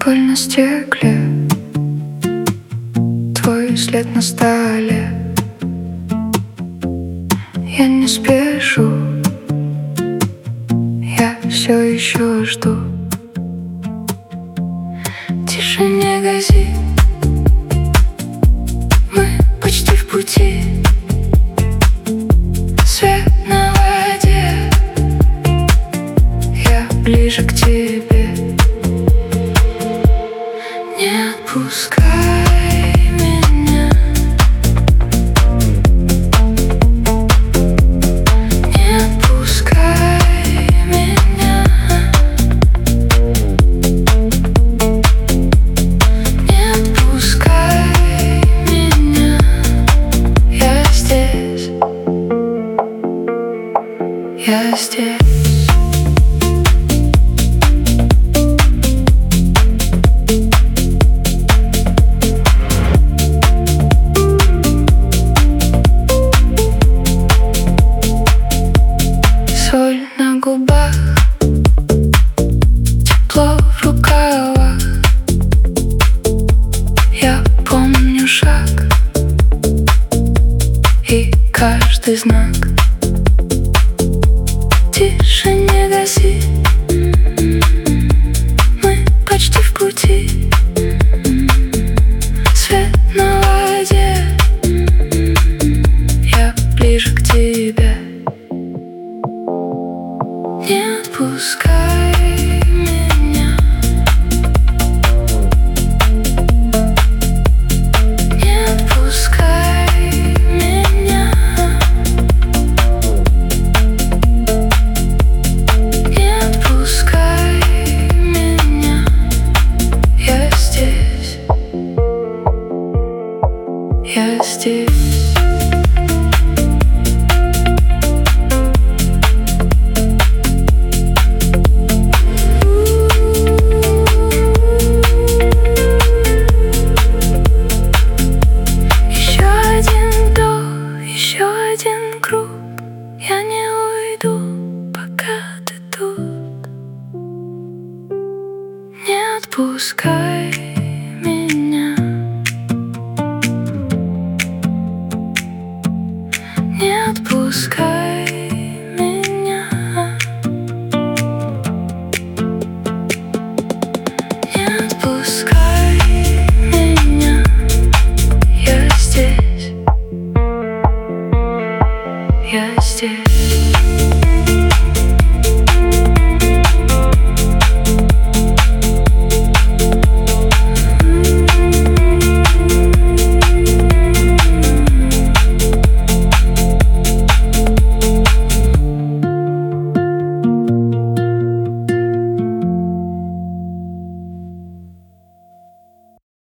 Соль на стекле, твой след на столе. Я не спешу, я все еще жду. Тише, не гази, мы почти в пути. Свет на воде, я ближе к тебе. Не отпускай меня, не отпускай меня, не отпускай меня. Я здесь, я здесь. Соль на губах, тепло в рукавах. Я помню шаг и каждый знак. Тише, не гаси, мы почти в пути. Свет на воде, я ближе к тебе. Не отпускай меня, не отпускай меня, не отпускай меня. Я здесь, я здесь. Круг, я не уйду, пока ты тут. Не отпускай меня, не отпускай меня, не отпускай меня. Я здесь, я здесь.